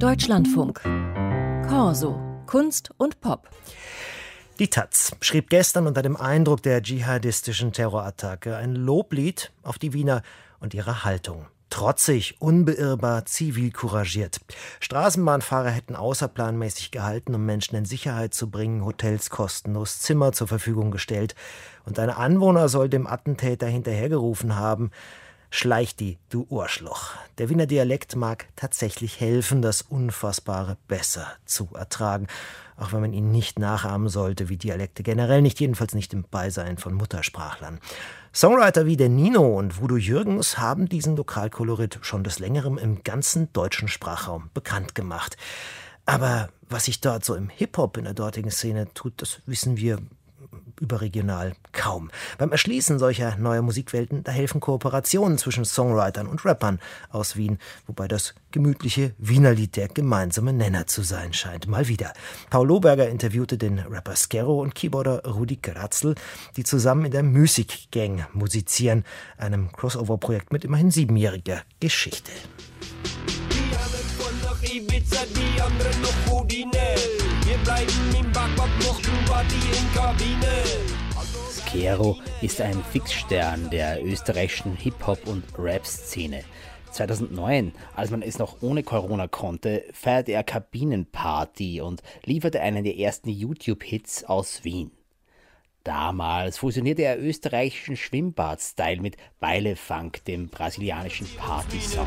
Deutschlandfunk. Corso. Kunst und Pop. Die taz schrieb gestern unter dem Eindruck der dschihadistischen Terrorattacke ein Loblied auf die Wiener und ihre Haltung. Trotzig, unbeirrbar, zivilcouragiert. Straßenbahnfahrer hätten außerplanmäßig gehalten, um Menschen in Sicherheit zu bringen, Hotels kostenlos, Zimmer zur Verfügung gestellt. Und ein Anwohner soll dem Attentäter hinterhergerufen haben: Schleich die, du Urschloch. Der Wiener Dialekt mag tatsächlich helfen, das Unfassbare besser zu ertragen. Auch wenn man ihn nicht nachahmen sollte, wie Dialekte generell nicht, jedenfalls nicht im Beisein von Muttersprachlern. Songwriter wie der Nino und Voodoo Jürgens haben diesen Lokalkolorit schon des Längeren im ganzen deutschen Sprachraum bekannt gemacht. Aber was sich dort so im Hip-Hop in der dortigen Szene tut, das wissen wir überregional kaum. Beim Erschließen solcher neuer Musikwelten, da helfen Kooperationen zwischen Songwritern und Rappern aus Wien, wobei das gemütliche Wienerlied der gemeinsame Nenner zu sein scheint. Mal wieder. Paul Lohberger interviewte den Rapper Skero und Keyboarder Rudi Gratzl, die zusammen in der Music Gang musizieren, einem Crossover-Projekt mit immerhin 7-jähriger Geschichte. Die einen von nach Ibiza, die anderen noch Udine. Wir bleiben im Backwart, mochten Party in Kabine. Skero ist ein Fixstern der österreichischen Hip-Hop- und Rap-Szene. 2009, als man es noch ohne Corona konnte, feierte er Kabinenparty und lieferte einen der ersten YouTube-Hits aus Wien. Damals fusionierte er österreichischen Schwimmbad-Style mit Baile-Funk, dem brasilianischen Party-Sound.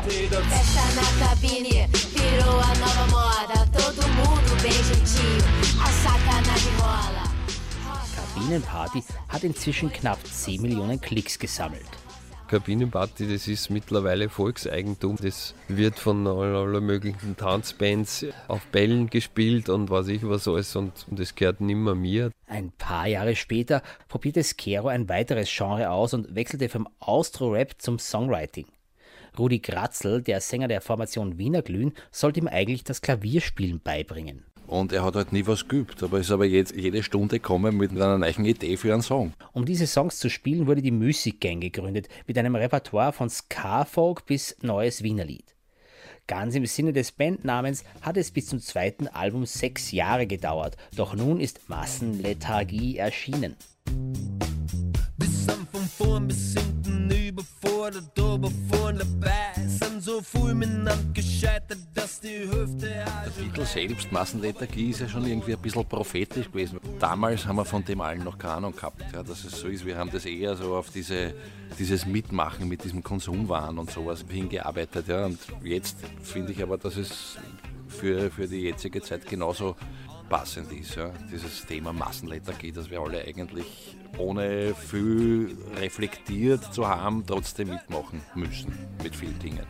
Kabinenparty hat inzwischen knapp 10 Millionen Klicks gesammelt. Kabinenparty, das ist mittlerweile Volkseigentum. Das wird von aller möglichen Tanzbands auf Bällen gespielt und was ich was alles, und das gehört nimmer mir. Ein paar Jahre später probierte Skero ein weiteres Genre aus und wechselte vom Austro-Rap zum Songwriting. Rudi Gratzl, der Sänger der Formation Wiener Glühen, sollte ihm eigentlich das Klavierspielen beibringen. Und er hat halt nie was geübt, aber ist aber jetzt jede Stunde gekommen mit einer neuen Idee für einen Song. Um diese Songs zu spielen, wurde die Music Gang gegründet, mit einem Repertoire von Ska-Folk bis neues Wienerlied. Ganz im Sinne des Bandnamens hat es bis zum zweiten Album 6 Jahre gedauert, doch nun ist Massenlethargie erschienen. Bis am von vorn bis hinten überfordert, aber vorn dabei sind so viel miteinander gescheitert, dass die Hüfte... Der Titel selbst, Massenlethargie, ist ja schon irgendwie ein bisschen prophetisch gewesen. Damals haben wir von dem allen noch keine Ahnung gehabt, ja, dass es so ist. Wir haben das eher so auf dieses Mitmachen mit diesem Konsumwahn und sowas hingearbeitet. Ja. Und jetzt finde ich aber, dass es für die jetzige Zeit genauso passend ist. Ja. Dieses Thema Massenlethargie, dass wir alle eigentlich ohne viel reflektiert zu haben, trotzdem mitmachen müssen mit vielen Dingen.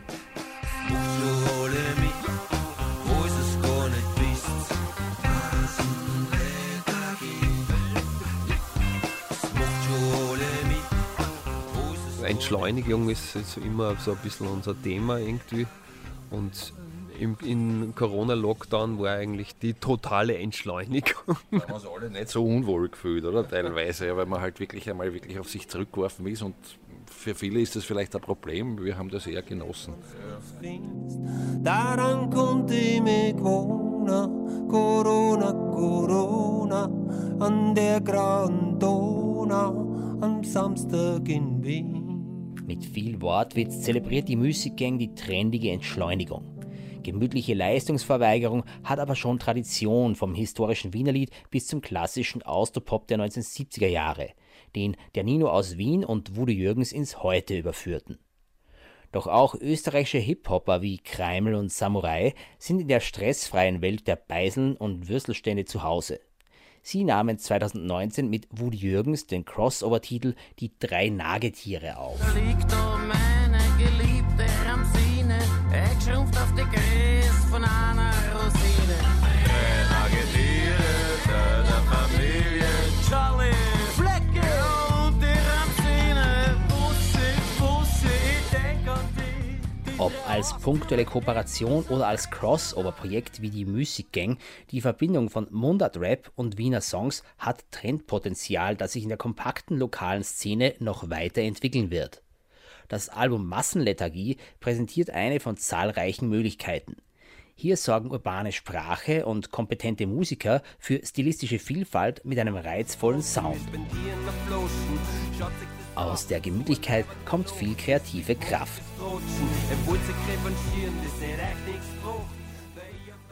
Entschleunigung ist immer so ein bisschen unser Thema irgendwie, und im Corona-Lockdown war eigentlich die totale Entschleunigung. Da haben wir uns alle nicht so unwohl gefühlt, oder? Teilweise, weil man halt wirklich einmal auf sich zurückgeworfen ist, und für viele ist das vielleicht ein Problem. Wir haben das eher genossen. Daran konnte ich mich wohnen, Corona, Corona, an der grauen Donau, am Samstag in Wien. Mit viel Wortwitz zelebriert die Music Gang die trendige Entschleunigung. Gemütliche Leistungsverweigerung hat aber schon Tradition, vom historischen Wienerlied bis zum klassischen Austropop der 1970er Jahre, den der Nino aus Wien und Voodoo Jürgens ins Heute überführten. Doch auch österreichische Hip-Hopper wie Kreiml und Samurai sind in der stressfreien Welt der Beiseln und Würstelstände zu Hause. Sie nahmen 2019 mit Voodoo Jürgens den Crossover-Titel Die 3 Nagetiere auf. Da liegt da meine geliebte Ramsine, geschrumpft auf die Größe von einer Rosine. 3 Nagetiere, der Familie, Charlie, Flecke und die Ramsine. Bussi, ich denk an die. Ob als punktuelle Kooperation oder als Crossover-Projekt wie die Music Gang, die Verbindung von Mundart-Rap und Wiener Songs hat Trendpotenzial, das sich in der kompakten lokalen Szene noch weiterentwickeln wird. Das Album Massenlethargie präsentiert eine von zahlreichen Möglichkeiten. Hier sorgen urbane Sprache und kompetente Musiker für stilistische Vielfalt mit einem reizvollen Sound. Aus der Gemütlichkeit kommt viel kreative Kraft.